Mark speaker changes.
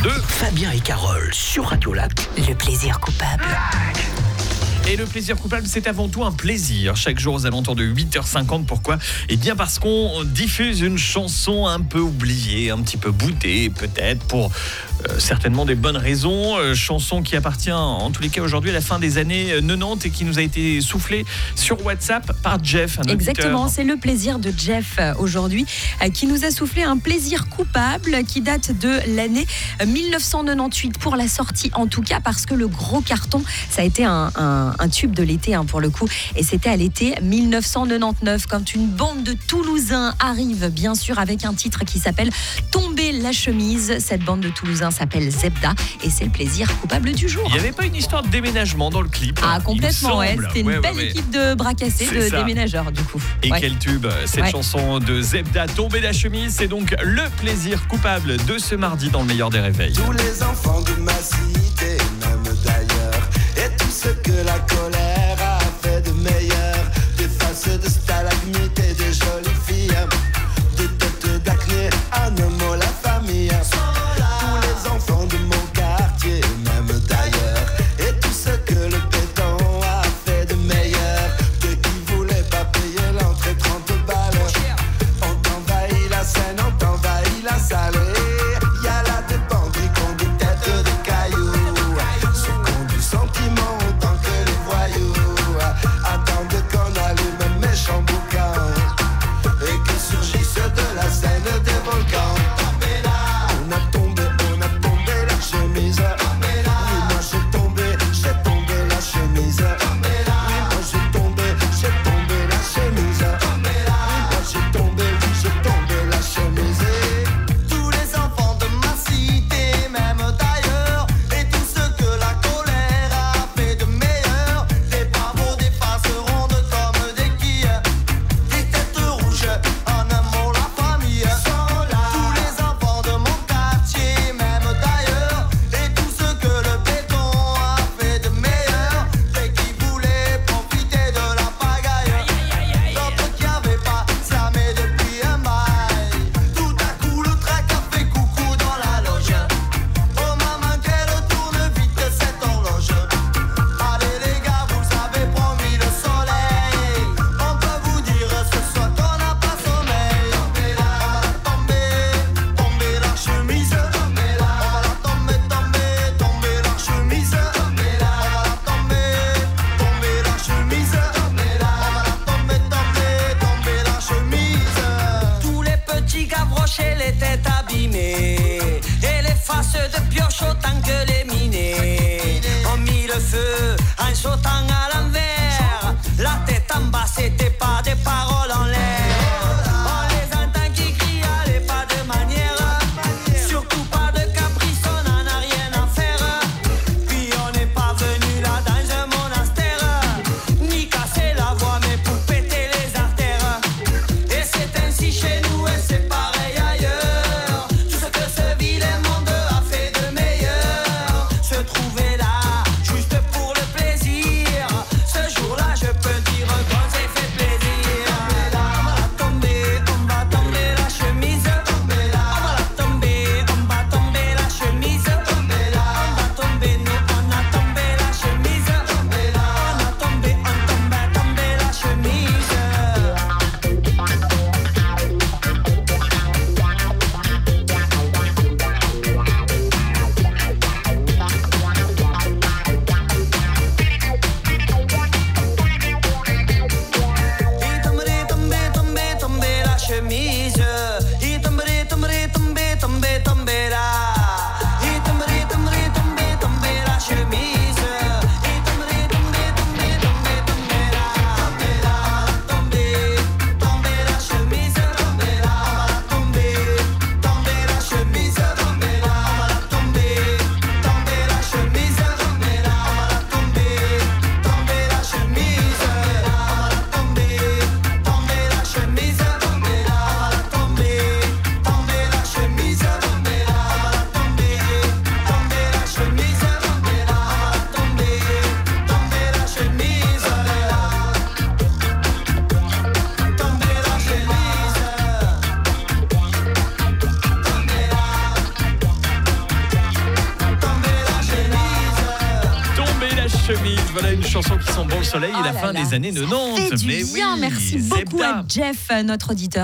Speaker 1: de Fabien et Carole sur Radio Lac.
Speaker 2: Le plaisir coupable.
Speaker 3: Et le plaisir coupable, c'est avant tout un plaisir. Chaque jour aux alentours de 8h50. Pourquoi ? Eh bien parce qu'on diffuse une chanson un peu oubliée, un petit peu boudée peut-être, pour certainement des bonnes raisons. Chanson qui appartient en tous les cas aujourd'hui à la fin des années 90 et qui nous a été soufflée sur WhatsApp par Jeff, un
Speaker 2: Exactement,
Speaker 3: auditeur.
Speaker 2: c'est le plaisir de Jeff aujourd'hui qui nous a soufflé un plaisir coupable qui date de l'année 1998 pour la sortie en tout cas, parce que le gros carton, ça a été un tube de l'été pour le coup, et c'était à l'été 1999 quand une bande de Toulousains arrive bien sûr avec un titre qui s'appelle Tomber la chemise. Cette bande de Toulousains s'appelle Zebda et c'est le plaisir coupable du jour.
Speaker 3: Il n'y avait pas une histoire de déménagement dans le clip?
Speaker 2: Ah complètement,
Speaker 3: il me semble.
Speaker 2: C'était une belle équipe de bras cassés, de déménageurs du coup.
Speaker 3: Et quel tube, cette chanson de Zebda, Tomber la chemise, c'est donc le plaisir coupable de ce mardi dans le meilleur des réveils.
Speaker 4: Tous les enfants de ma cité, même d'ailleurs, et tout ce que la colère a fait de meilleur, des faces de stalagmites et des jolies filles, des têtes d'acné, un homme, la famille, tous les enfants de mon quartier, même d'ailleurs, et tout ce que le béton a fait de meilleur, de qui voulait pas payer l'entrée 30 balles, on t'envahit la scène, on t'envahit la salle, et y a là des bandits qui ont des têtes de cailloux, ceux qui ont du sentiment autant que les voyous, attendent qu'on allume un méchant boucan et que surgissent de la scène des volcans. On a tombé la chemise. Oui, moi j'ai tombé la chemise. Oui, moi j'ai tombé la chemise. Oui, moi j'ai tombé la chemise. Tous les enfants de ma cité, même d'ailleurs, et tout ce que la colère a fait de meilleur, des pavots, des faces rondes comme des quilles, des têtes rouges, en un mot la famille. Tous les enfants de mon quartier, même d'ailleurs, et tout ce que le béton a fait de meilleur, dès qu'ils voulaient profiter de la pagaille, d'autres qui avaient pas slamé depuis un bail. Tout à coup le trac a fait coucou dans la loge. Oh maman qu'elle tourne vite cette horloge. Allez les gars, vous avez promis le soleil. On peut vous dire ce soir qu'on n'a pas sommeil. Tomber la chemise. On va la tomber la chemise. On va la tomber la chemise. On va la tomber la chemise. Tous les petits gavroches et les têtes abîmées, et les faces de pioche autant que les minés, ont mis le feu en sautant à l'envers. La tête en bas, c'était pas des paroles en l'air. On les entend qui crient, allez pas de manière, surtout pas de caprice, on en a rien à faire. Puis on n'est pas venu là dans un monastère, ni casser la voix mais pour péter les artères. Et c'est ainsi chez nous et c'est pareil ailleurs. Tout ce que ce vilain monde a fait de meilleur, se trouver là juste pour le plaisir. Ce jour-là je peux dire qu'on s'est fait plaisir.
Speaker 3: chemise. Voilà une chanson qui sent bon le soleil et
Speaker 2: Oh
Speaker 3: la
Speaker 2: là
Speaker 3: fin
Speaker 2: là,
Speaker 3: des années
Speaker 2: ça
Speaker 3: 90.
Speaker 2: fait du
Speaker 3: Mais
Speaker 2: bien.
Speaker 3: oui,
Speaker 2: Merci beaucoup
Speaker 3: Zebda.
Speaker 2: à Jeff, notre auditeur.